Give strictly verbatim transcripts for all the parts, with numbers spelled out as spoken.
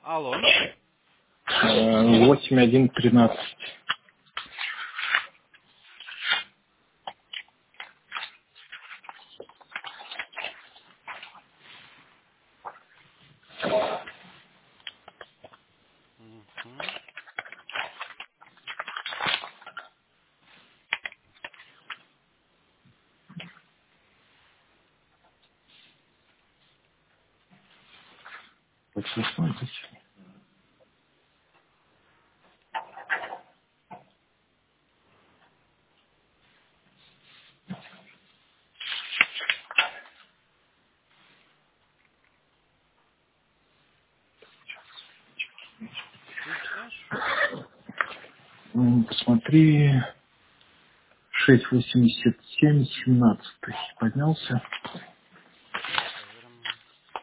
Алло. Э, восемь один тринадцать. Мгм. Вот посмотрите. Ты начинаешь? М, Посмотри, шесть восемьдесят семь семнадцать поднялся. Проверим.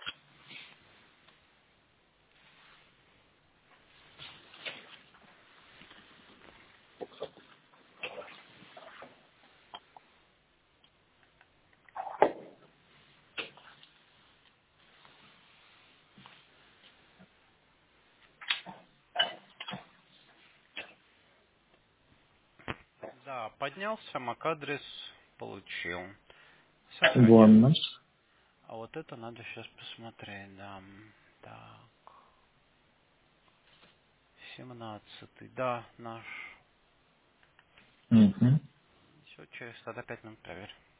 Да, поднялся, мак-адрес получил. Сохранил. Вон, А вот это надо сейчас посмотреть, да. Так. Семнадцатый. Да, наш. угу. Все, через тогда пять минут проверь.